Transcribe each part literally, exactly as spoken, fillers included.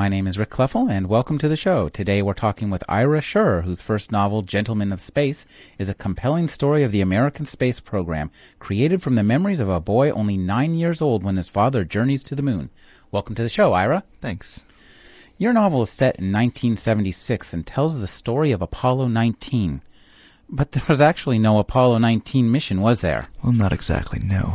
My name is Rick Kleffel, and welcome to the show. Today we're talking with Ira Scher, whose first novel, Gentlemen of Space, is a compelling story of the American space program, created from the memories of a boy only nine years old when his father journeys to the moon. Welcome to the show, Ira. Thanks. Your novel is set in nineteen seventy-six and tells the story of Apollo nineteen. But there was actually no Apollo nineteen mission, was there? Well, not exactly, no.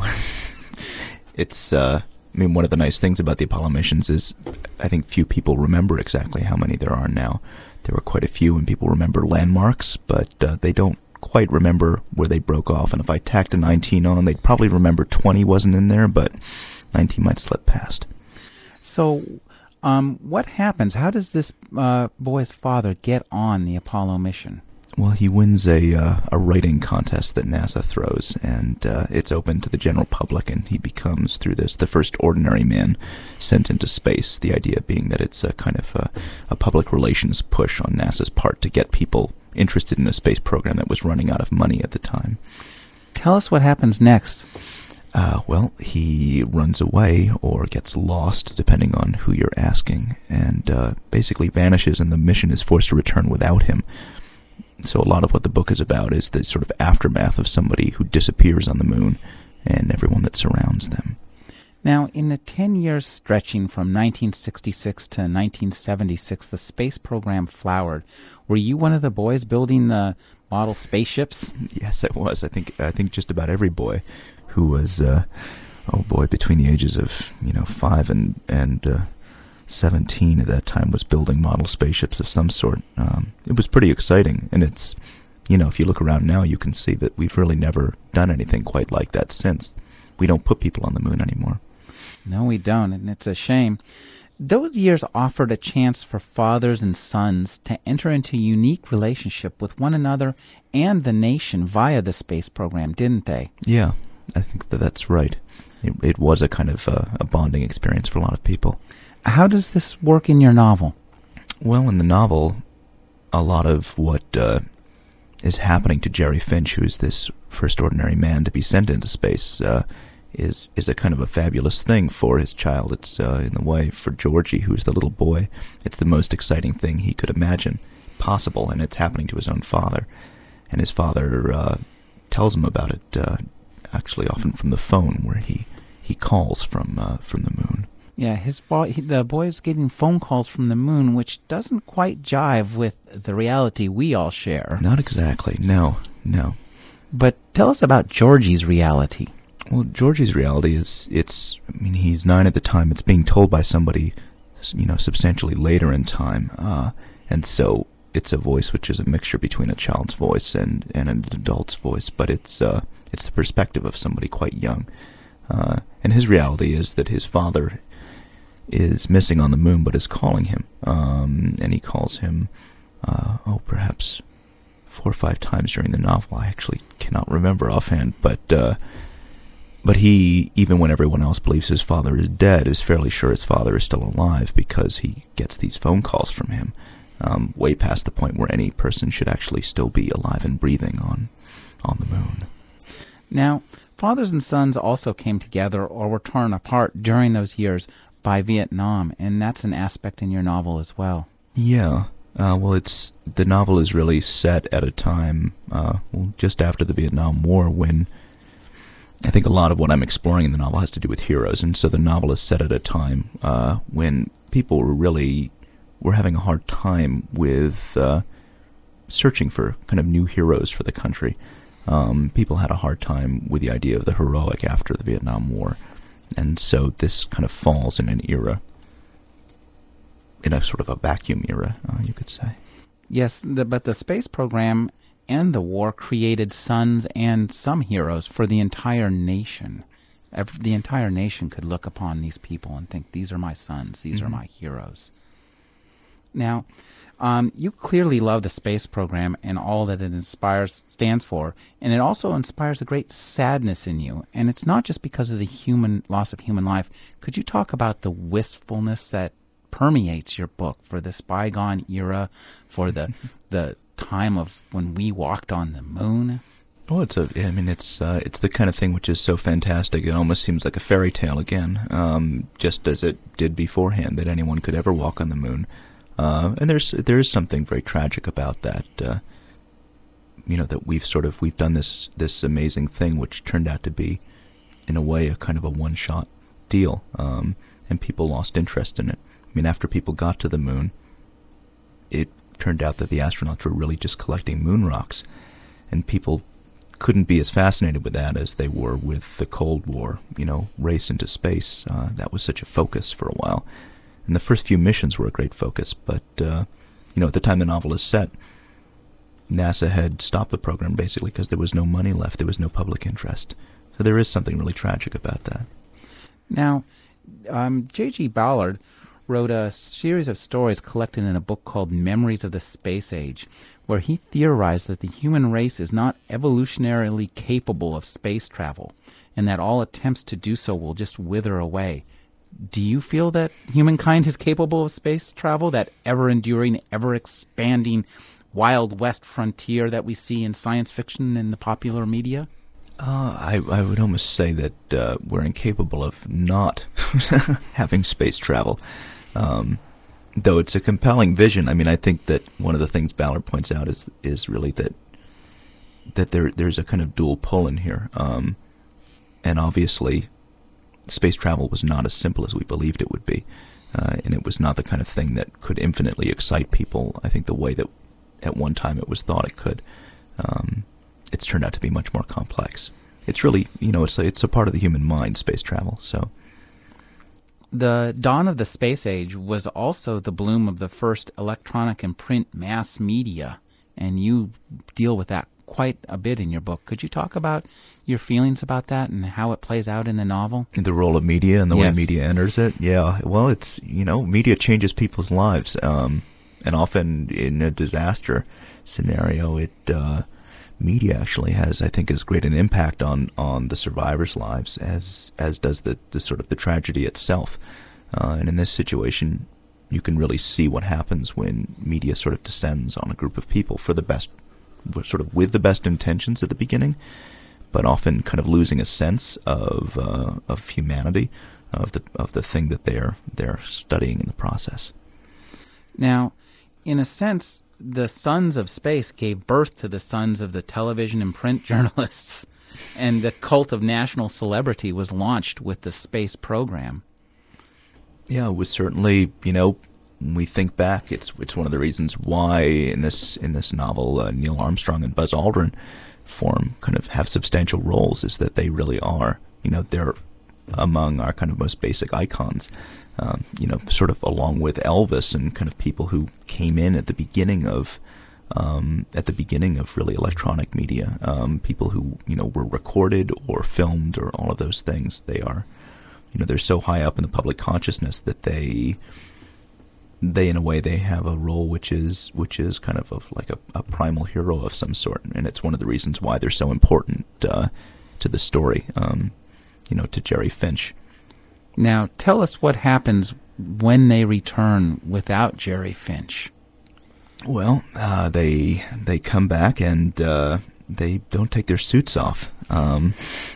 It's, uh, I mean, one of the nice things about the Apollo missions is I think few people remember exactly how many there are now. There were quite a few, and people remember landmarks, but uh, they don't quite remember where they broke off. And if I tacked a nineteen on, they'd probably remember twenty wasn't in there, but nineteen might slip past. So, um, what happens? How does this uh, boy's father get on the Apollo mission? Well, he wins a uh, a writing contest that NASA throws, and uh, it's open to the general public, and he becomes, through this, the first ordinary man sent into space, the idea being that it's a kind of a, a public relations push on NASA's part to get people interested in a space program that was running out of money at the time. Tell us what happens next. Uh, well, he runs away or gets lost, depending on who you're asking, and uh, basically vanishes, and the mission is forced to return without him. So a lot of what the book is about is the sort of aftermath of somebody who disappears on the moon and everyone that surrounds them. Now, in the ten years stretching from nineteen sixty-six to nineteen seventy-six, the space program flowered. Were you one of the boys building the model spaceships? Yes, I was. I think I think just about every boy who was, uh, oh boy, between the ages of, you know, five and, and uh, seventeen at that time was building model spaceships of some sort. Um, it was pretty exciting, and it's, you know, if you look around now, you can see that we've really never done anything quite like that since. We don't put people on the moon anymore. No, we don't, and it's a shame. Those years offered a chance for fathers and sons to enter into a unique relationship with one another and the nation via the space program, didn't they? Yeah, I think that that's right. It, it was a kind of uh, a bonding experience for a lot of people. How does this work in your novel? Well, in the novel, a lot of what uh, is happening to Jerry Finch, who is this first ordinary man to be sent into space, uh, is is a kind of a fabulous thing for his child. It's uh, in the way for Georgie, who's the little boy. It's the most exciting thing he could imagine possible, and it's happening to his own father. And his father uh, tells him about it, uh, actually often from the phone, where he, he calls from uh, from the moon. Yeah, his boy, he, the boy's getting phone calls from the moon, which doesn't quite jive with the reality we all share. Not exactly. No, no. But tell us about Georgie's reality. Well, Georgie's reality is, it's, I mean, he's nine at the time. It's being told by somebody, you know, substantially later in time. Uh, and so it's a voice which is a mixture between a child's voice and, and an adult's voice, but it's, uh, it's the perspective of somebody quite young. Uh, and his reality is that his father is missing on the moon, but is calling him. Um, and he calls him, uh, oh, perhaps four or five times during the novel. I actually cannot remember offhand, but, uh, but he, even when everyone else believes his father is dead, is fairly sure his father is still alive because he gets these phone calls from him, um, way past the point where any person should actually still be alive and breathing on, on the moon. Now, fathers and sons also came together or were torn apart during those years by Vietnam, and that's an aspect in your novel as well. Yeah. Uh, well, it's the novel is really set at a time, uh, well, just after the Vietnam War, when I think a lot of what I'm exploring in the novel has to do with heroes, and so the novel is set at a time uh, when people were really were having a hard time with uh, searching for kind of new heroes for the country. Um, people had a hard time with the idea of the heroic after the Vietnam War. And so this kind of falls in an era, in a sort of a vacuum era, uh, you could say. Yes, the, but the space program and the war created sons and some heroes for the entire nation. Ev- The entire nation could look upon these people and think, these are my sons, these Mm-hmm. are my heroes. Now, um, you clearly love the space program and all that it inspires, stands for, and it also inspires a great sadness in you. And it's not just because of the human loss of human life. Could you talk about the wistfulness that permeates your book for this bygone era, for the the time of when we walked on the moon? Oh, it's a. I mean, it's uh, it's the kind of thing which is so fantastic. It almost seems like a fairy tale again, um, just as it did beforehand, that anyone could ever walk on the moon. Uh, and there's there is something very tragic about that. Uh, you know, that we've sort of we've done this this amazing thing, which turned out to be, in a way, a kind of a one shot deal, um, and people lost interest in it. I mean, after people got to the moon, it turned out that the astronauts were really just collecting moon rocks, and people couldn't be as fascinated with that as they were with the Cold War, you know, race into space. Uh, that was such a focus for a while. And the first few missions were a great focus, but, uh, you know, at the time the novel is set, NASA had stopped the program basically because there was no money left. There was no public interest. So there is something really tragic about that. Now, um, J G. Ballard wrote a series of stories collected in a book called Memories of the Space Age, where he theorized that the human race is not evolutionarily capable of space travel, and that all attempts to do so will just wither away. Do you feel that humankind is capable of space travel, that ever-enduring, ever-expanding Wild West frontier that we see in science fiction and the popular media? Uh, I, I would almost say that uh, we're incapable of not having space travel. Um, though it's a compelling vision. I mean, I think that one of the things Ballard points out is is really that that there there's a kind of dual pull in here, um, and obviously, space travel was not as simple as we believed it would be, uh, and it was not the kind of thing that could infinitely excite people. I think the way that at one time it was thought it could. Um, it's turned out to be much more complex. It's really, you know, it's a, it's a part of the human mind, space travel. So The dawn of the space age was also the bloom of the first electronic and print mass media, and you deal with that quite a bit in your book. Could you talk about your feelings about that and how it plays out in the novel? the role of media and the way Yes. media enters it, yeah. Well, it's, you know, media changes people's lives, um, and often in a disaster scenario, it uh, media actually has, I think, as great an impact on, on the survivors' lives as as does the, the sort of the tragedy itself. Uh, and in this situation, you can really see what happens when media sort of descends on a group of people for the best, sort of with the best intentions at the beginning, but often kind of losing a sense of uh, of humanity, of the of the thing that they're they're studying in the process. Now, in a sense, the sons of space gave birth to the sons of the television and print journalists, and the cult of national celebrity was launched with the space program. Yeah, it was certainly, you know, when we think back, it's it's one of the reasons why in this in this novel uh, Neil Armstrong and Buzz Aldrin form kind of have substantial roles, is that they really are, you know, they're among our kind of most basic icons, um, you know, sort of along with Elvis and kind of people who came in at the beginning of um, at the beginning of really electronic media, um, people who, you know, were recorded or filmed or all of those things. They are, you know, they're so high up in the public consciousness that they they in a way they have a role which is which is kind of, of like a, a primal hero of some sort, and it's one of the reasons why they're so important uh, to the story, um, you know, to Jerry Finch. Now, tell us what happens when they return without Jerry Finch. Well, uh, they they come back and uh, they don't take their suits off. Um,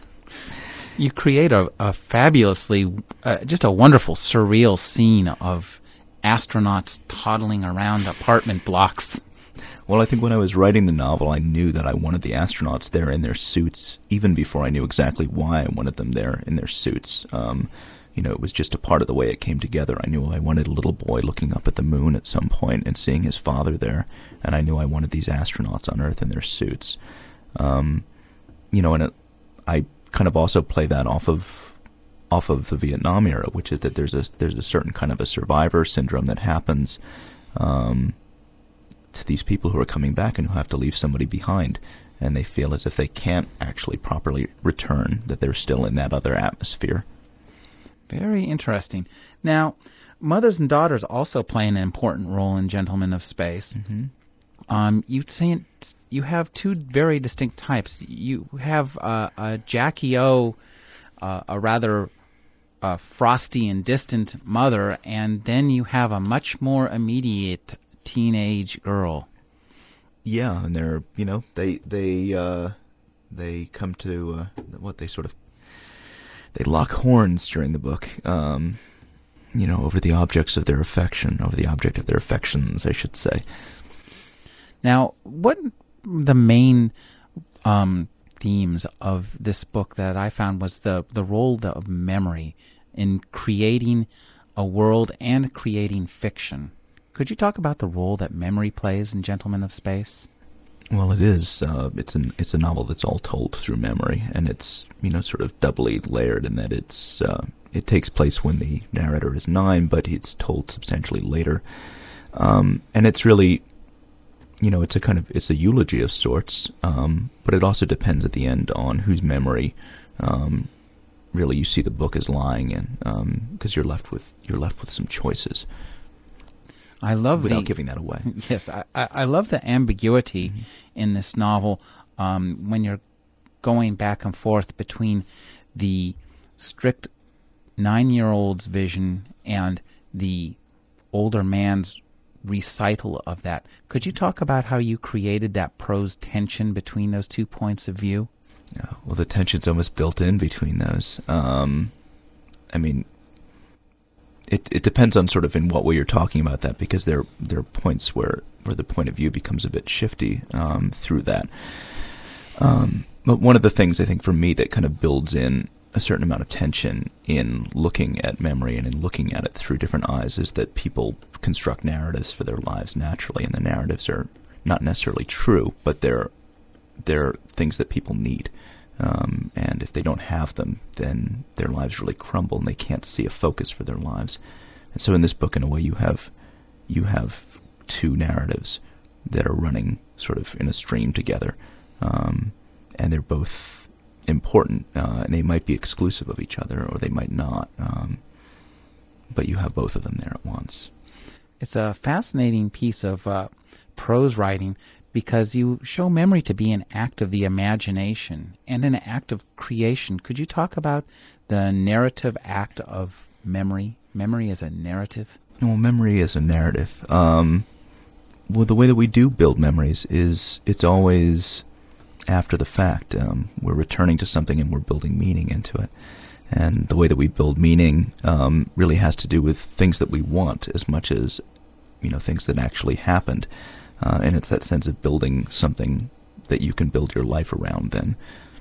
You create a, a fabulously, uh, just a wonderful, surreal scene of astronauts toddling around apartment blocks. well, I think when I was writing the novel, I knew that I wanted the astronauts there in their suits, even before I knew exactly why I wanted them there in their suits. Um, you know, it was just a part of the way it came together. I knew I wanted a little boy looking up at the moon at some point and seeing his father there, and I knew I wanted these astronauts on Earth in their suits. Um, you know, and it, I kind of also play that off of off of the Vietnam era, which is that there's a there's a certain kind of a survivor syndrome that happens um, to these people who are coming back and who have to leave somebody behind, and they feel as if they can't actually properly return, that they're still in that other atmosphere. Very interesting. Now, mothers and daughters also play an important role in Gentlemen of Space. Mm-hmm. Um, you say you have two very distinct types. You have uh, a Jackie O, uh, a rather uh, frosty and distant mother, and then you have a much more immediate teenage girl. Yeah, and they're, you know, they they uh, they come to uh, what they sort of they lock horns during the book. Um, you know, over the objects of their affection, over the object of their affections, I should say. Now, what the main um, themes of this book that I found was the, the role of memory in creating a world and creating fiction. Could you talk about the role that memory plays in Gentlemen of Space? Well, it is. Uh, it's an it's a novel that's all told through memory, and it's you know sort of doubly layered in that it's uh, it takes place when the narrator is nine, but it's told substantially later, um, and it's really you know it's a kind of it's a eulogy of sorts, um, but it also depends at the end on whose memory um, really you see the book as lying in, because um, you're left with you're left with some choices. I love without the, giving that away. Yes, I, I love the ambiguity mm-hmm. in this novel um, when you're going back and forth between the strict nine-year-old's vision and the older man's recital of that. Could you talk about how you created that prose tension between those two points of view? Yeah, well, the tension's almost built in between those. Um, I mean, It, it depends on sort of in what way you're talking about that, because there there are points where, where the point of view becomes a bit shifty um, through that. Um, but one of the things I think for me that kind of builds in a certain amount of tension in looking at memory and in looking at it through different eyes is that people construct narratives for their lives naturally, and the narratives are not necessarily true, but they're they're things that people need. Um, and if they don't have them, then their lives really crumble, and they can't see a focus for their lives. And so, in this book, in a way, you have you have two narratives that are running sort of in a stream together, um, and they're both important, uh, and they might be exclusive of each other, or they might not. Um, but you have both of them there at once. It's a fascinating piece of uh, prose writing, because you show memory to be an act of the imagination and an act of creation. Could you talk about the narrative act of memory? Memory as a narrative? Well, memory is a narrative. Um, well, the way that we do build memories is it's always after the fact. Um, we're returning to something and we're building meaning into it. And the way that we build meaning um, really has to do with things that we want as much as, you know, things that actually happened. Uh, and it's that sense of building something that you can build your life around then.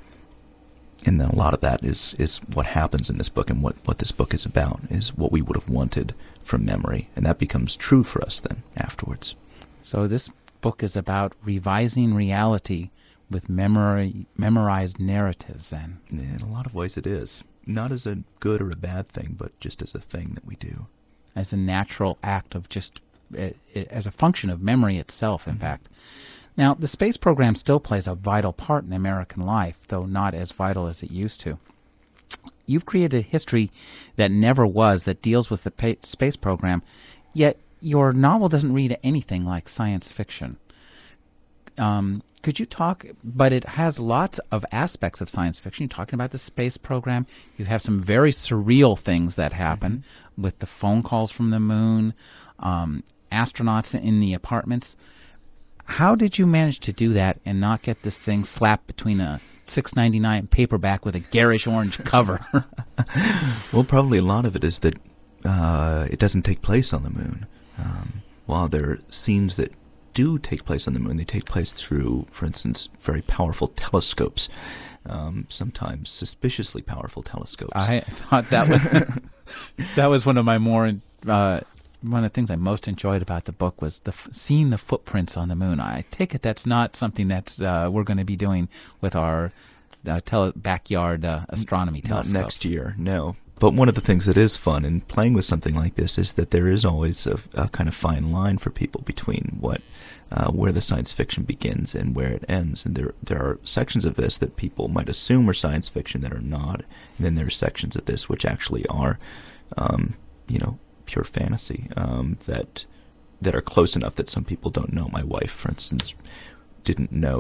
And then a lot of that is, is what happens in this book, and what, what this book is about, is what we would have wanted from memory. And that becomes true for us then afterwards. So this book is about revising reality with memory, memorized narratives then. In a lot of ways it is. Not as a good or a bad thing, but just as a thing that we do. As a natural act of just, uh, as a function of memory itself, in mm-hmm. fact. Now, the space program still plays a vital part in American life, though not as vital as it used to. You've created a history that never was, that deals with the pa- space program, yet your novel doesn't read anything like science fiction. Um, could you talk, but it has lots of aspects of science fiction. You're talking about the space program. You have some very surreal things that happen mm-hmm. with the phone calls from the moon, um, astronauts in the apartments. How did you manage to do that and not get this thing slapped between a six ninety-nine paperback with a garish orange cover? Well, probably a lot of it is that uh, it doesn't take place on the moon. Um, while there are scenes that do take place on the moon, they take place through, for instance, very powerful telescopes, um, sometimes suspiciously powerful telescopes. I thought that was that was one of my more uh, one of the things I most enjoyed about the book was the seeing the footprints on the moon. I take it that's not something that's uh, we're going to be doing with our uh, tele- backyard uh, astronomy telescopes. Not next year, no. But one of the things that is fun in playing with something like this is that there is always a, a kind of fine line for people between what, uh, where the science fiction begins and where it ends. And there there are sections of this that people might assume are science fiction that are not. And then there are sections of this which actually are, um, you know, pure fantasy, um, that that are close enough that some people don't know. My wife, for instance, didn't know that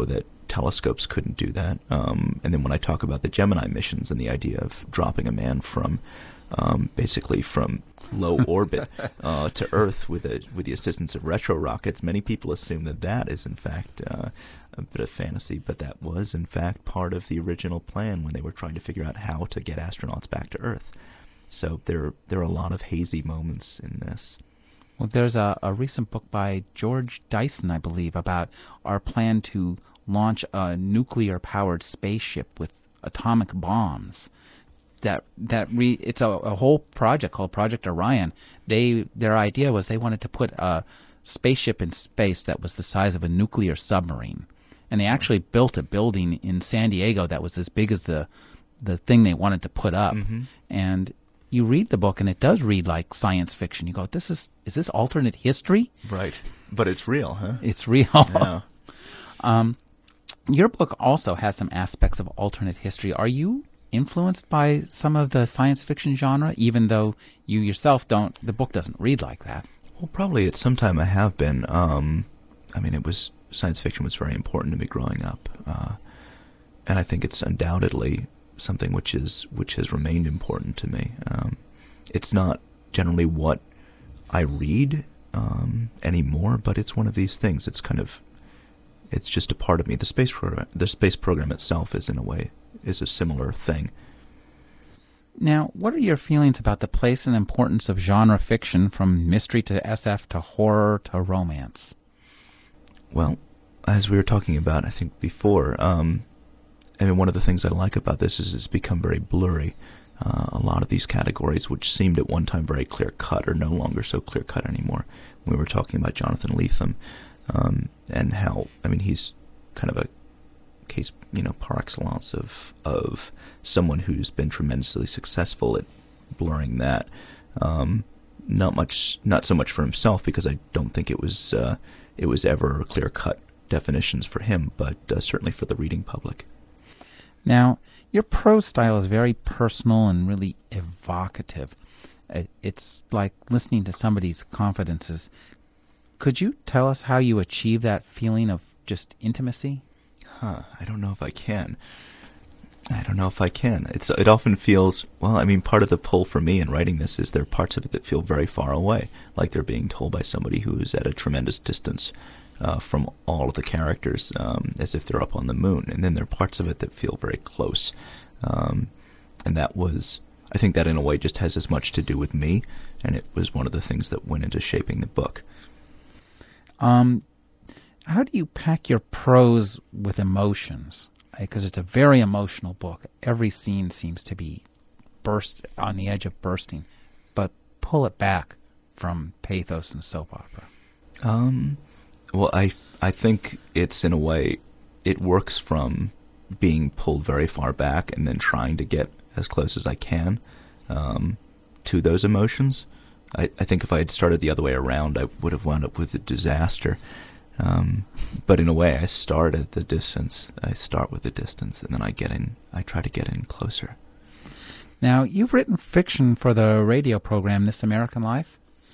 telescopes couldn't do that. Um, and then when I talk about the Gemini missions and the idea of dropping a man from um, basically from low orbit uh, to Earth with a, with the assistance of retro rockets, many people assume that that is in fact uh, a bit of fantasy, but that was in fact part of the original plan when they were trying to figure out how to get astronauts back to Earth. So there there are a lot of hazy moments in this. Well, there's a, a recent book by George Dyson, I believe, about our plan to launch a nuclear-powered spaceship with atomic bombs. That that re, it's a, a whole project called Project Orion. They their idea was they wanted to put a spaceship in space that was the size of a nuclear submarine, and they actually built a building in San Diego that was as big as the the thing they wanted to put up. Mm-hmm. And you read the book, and it does read like science fiction. You go, "This is is this alternate history?" Right, but it's real, huh? It's real. Yeah. um, your book also has some aspects of alternate history. Are you influenced by some of the science fiction genre, even though you yourself don't? The book doesn't read like that. Well, probably at some time I have been. Um, I mean, it was science fiction was very important to me growing up, uh, and I think it's undoubtedly something which is which has remained important to me. Um, it's not generally what I read um, anymore, but it's one of these things. It's kind of it's just a part of me. The space program, the space program itself, is in a way is a similar thing. Now, what are your feelings about the place and importance of genre fiction, from mystery to S F to horror to romance? Well, as we were talking about, I think before, um, I mean, one of the things I like about this is it's become very blurry. Uh, a lot of these categories, which seemed at one time very clear-cut, are no longer so clear-cut anymore. We were talking about Jonathan Lethem um, and how, I mean, he's kind of a case, you know, par excellence of of someone who's been tremendously successful at blurring that. Um, not much, not so much for himself, because I don't think it was uh, it was ever clear-cut definitions for him, but uh, certainly for the reading public. Now, your prose style is very personal and really evocative. It's like listening to somebody's confidences. Could you tell us how you achieve that feeling of just intimacy? Huh, I don't know if I can. I don't know if I can. It's it often feels, well, I mean, part of the pull for me in writing this is there are parts of it that feel very far away, like they're being told by somebody who is at a tremendous distance uh, from all of the characters, um, as if they're up on the moon. And then there are parts of it that feel very close. Um, and that was, I think that in a way just has as much to do with me, and it was one of the things that went into shaping the book. Um, how do you pack your prose with emotions? Because it's a very emotional book. Every scene seems to be burst on the edge of bursting, but pull it back from pathos and soap opera. Um, well, I I think it's in a way it works from being pulled very far back and then trying to get as close as I can um, to those emotions. I, I think if I had started the other way around, I would have wound up with a disaster. Um, but in a way, I start at the distance. I start with the distance, and then I get in. I try to get in closer. Now, you've written fiction for the radio program This American Life.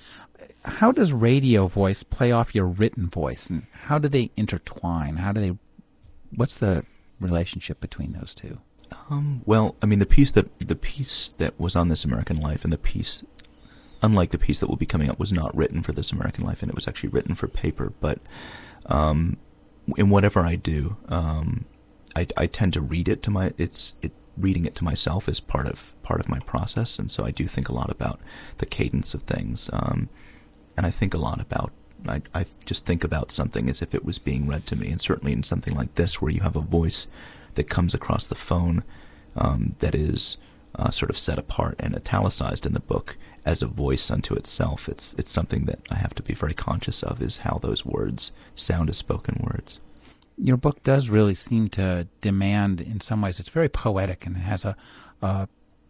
How does radio voice play off your written voice, and how do they intertwine? How do they? What's the relationship between those two? Um, well, I mean, the piece that the piece that was on This American Life, and the piece, unlike the piece that will be coming up, was not written for This American Life, and it was actually written for paper. But um, in whatever I do, um, I, I tend to read it to my. It's it reading it to myself is part of part of my process, and so I do think a lot about the cadence of things, um, and I think a lot about. I, I just think about something as if it was being read to me, and certainly in something like this, where you have a voice that comes across the phone um, that is uh, sort of set apart and italicized in the book as a voice unto itself. It's it's something that I have to be very conscious of, is how those words sound as spoken words. Your book does really seem to demand, in some ways, it's very poetic and it has a a,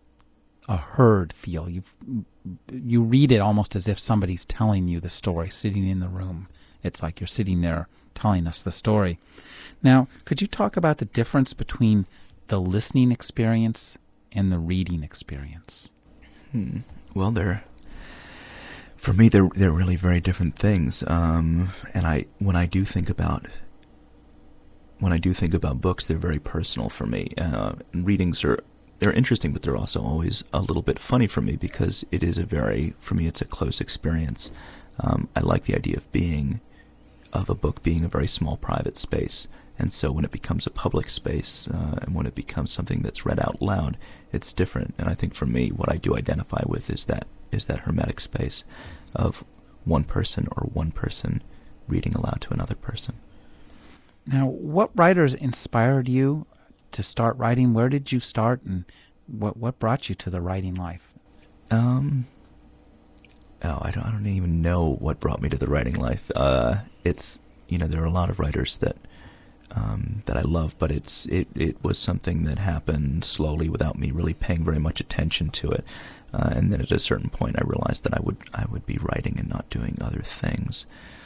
a heard feel. You you read it almost as if somebody's telling you the story, sitting in the room. It's like you're sitting there telling us the story. Now, could you talk about the difference between the listening experience and the reading experience? Hmm. Well, they're for me they're they're really very different things. Um, and I when I do think about when I do think about books, they're very personal for me. Uh, and readings are they're interesting, but they're also always a little bit funny for me because it is a very, for me, it's a close experience. Um, I like the idea of being, of a book being a very small private space. And so when it becomes a public space, uh, and when it becomes something that's read out loud, it's different. And I think for me, what I do identify with is that is that hermetic space of one person or one person reading aloud to another person. Now, what writers inspired you to start writing? Where did you start, and what what brought you to the writing life? Um, oh, I don't, I don't even know what brought me to the writing life. Uh, it's, you know, there are a lot of writers that um, that I love, but it's it, it was something that happened slowly without me really paying very much attention to it. Uh, and then at a certain point, I realized that I would I would be writing and not doing other things.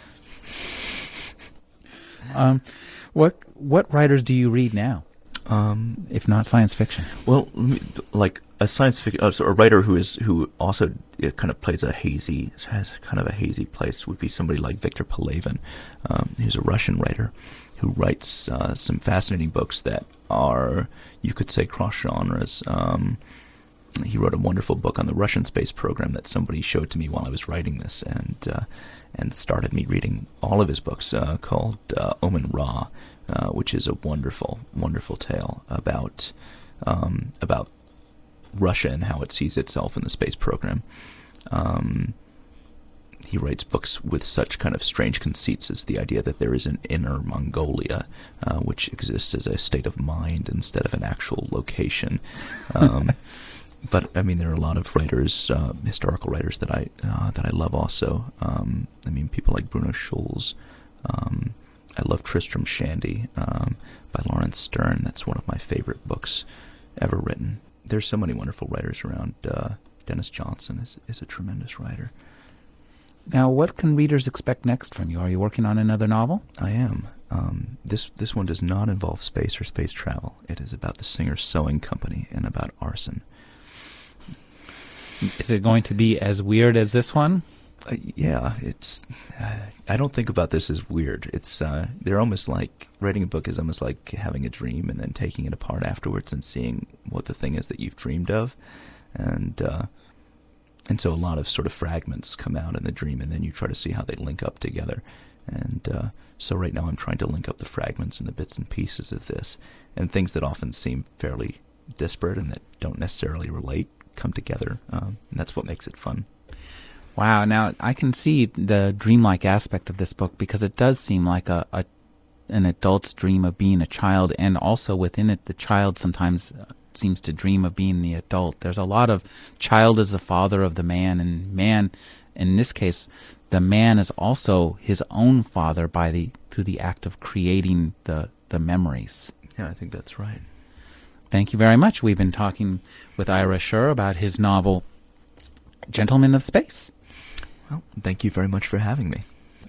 Um, what what writers do you read now, Um, if not science fiction? well, like a science fiction, uh, so a writer who is who also uh, kind of plays a hazy, has kind of a hazy place would be somebody like Victor Pelevin. Um, he's a Russian writer who writes uh, some fascinating books that are, you could say, cross genres. Um, he wrote a wonderful book on the Russian space program that somebody showed to me while I was writing this, and uh, and started me reading all of his books, uh, called uh, Omen Ra, uh, which is a wonderful, wonderful tale about um, about Russia and how it sees itself in the space program. Um, he writes books with such kind of strange conceits as the idea that there is an inner Mongolia, uh, which exists as a state of mind instead of an actual location. Um, but I mean, there are a lot of writers, uh, historical writers that I uh, that I love also. Um, I mean, people like Bruno Schulz. Um, I love Tristram Shandy um, by Lawrence Stern. That's one of my favorite books ever written. There's so many wonderful writers around. Uh, Dennis Johnson is is a tremendous writer. Now, what can readers expect next from you? Are you working on another novel? I am. Um, this this one does not involve space or space travel. It is about the Singer Sewing Company and about arson. Is it going to be as weird as this one? Uh, yeah, it's. Uh, I don't think about this as weird. It's. Uh, they're almost like writing a book is almost like having a dream and then taking it apart afterwards and seeing what the thing is that you've dreamed of, and uh, and so a lot of sort of fragments come out in the dream, and then you try to see how they link up together. And uh, so right now I'm trying to link up the fragments and the bits and pieces of this, and things that often seem fairly disparate and that don't necessarily relate come together, um, and that's what makes it fun. Wow. Now, I can see the dreamlike aspect of this book because it does seem like a, a an adult's dream of being a child, and also within it, the child sometimes seems to dream of being the adult. There's a lot of child as the father of the man, and man, in this case, the man is also his own father by the through the act of creating the the memories. Yeah, I think that's right. Thank you very much. We've been talking with Ira Sher about his novel Gentlemen of Space. Well, thank you very much for having me.